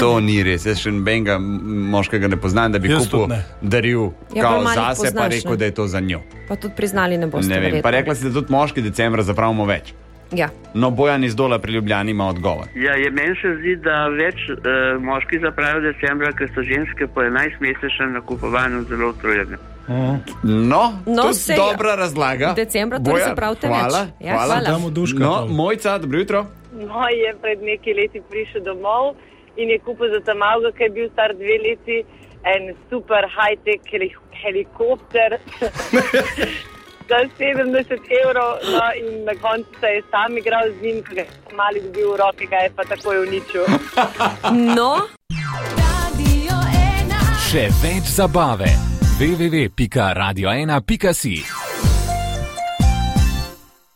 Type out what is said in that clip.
To ni res, jaz še nobenega moškega ne poznam, da bi kupil daril kao zase, pa rekel, da je to za njo. Pa tudi priznali ne boste. Ne vem, pa rekla si, da tudi moški decembra zapravimo več. Ja. No, Bojan iz Dola pri Ljubljani ima odgovor. Ja, meni se zdi, da več moški zapravijo decembra, ker so ženske po 11-mesečnem nakupovanju zelo utrujene. No, tudi dobra razlaga. Decembra torej zapravite več. Hvala. No, Mojca, dobro jutro. Moj je pred nekaj leti prišel domov in je kupil za ta malega, ki je bil star 2 leti, en super high-tech helikopter za 70 evrov, no, in na koncu se je sam igral z njim, ki ga je mali dobil v roke, ga je pa takoj uničil. No. Še več zabave. www.radio1.si